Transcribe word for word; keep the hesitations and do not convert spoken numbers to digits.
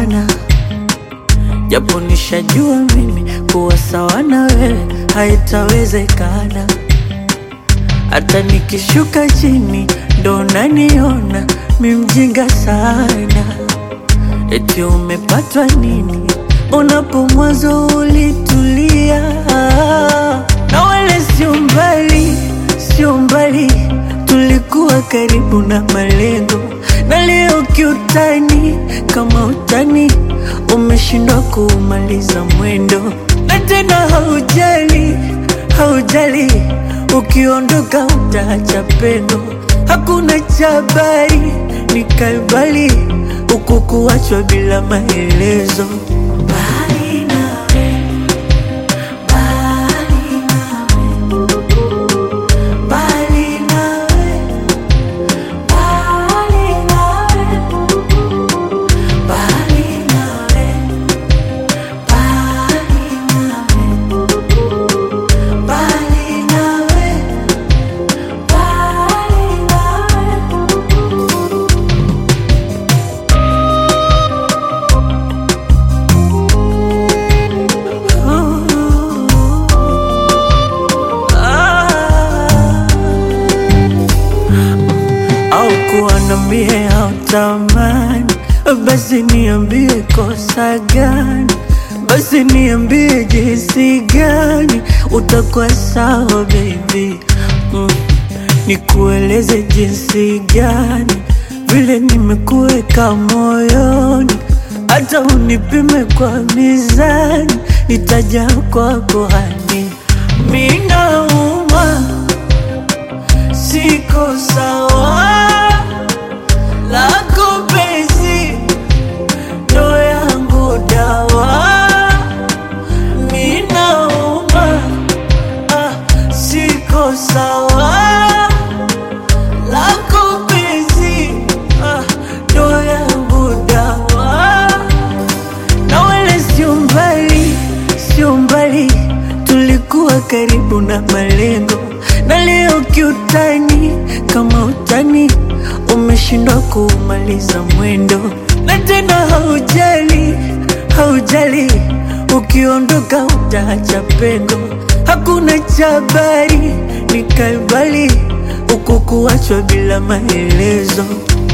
sana, japo nishajua mimi kuwa sawa na wewe haitawezekana. Hata nikishuka chini ndo naniona mi mjinga sana. Eti umepatwa nini unapo mwanzo ulitulia? Na wale sio mbali, sio mbali, tulikuwa karibu na malengo. Na leo kiutani, kama utani umeshindwa kumaliza mwendo. Na tena haujali, haujali, ukiondoka utaacha pendo. Hakuna chabari, nikaibali huku kuachwa bila maelezo. Bali nawe, bali nawe, bali nawe, bali nawe, bali nawe, bali nawe, bali nawe, bali au kuwa na mie au tamani, basi niambie kosa gani, basi niambie jinsi gani utakuwa sawa baby. mm. Nikueleze jinsi gani vile nimekuweka moyoni, hata unipime kwa mizani, nitaja kwako hani. Mimi nauma, siko sawa, lako penzi ndo yangu dawa. Mimi nauma, ah, siko sawa, lako penzi ah, ndo yangu dawa. Na wale sio mbali, sio mbali, tulikuwa karibu na malengo. Na leo kiutani, kama utani umeshindwa kumaliza mwendo. Na tena haujali, haujali, ukiondoka utaacha pengo. Hakuna chabari, nikaibali huku kuachwa bila maelezo.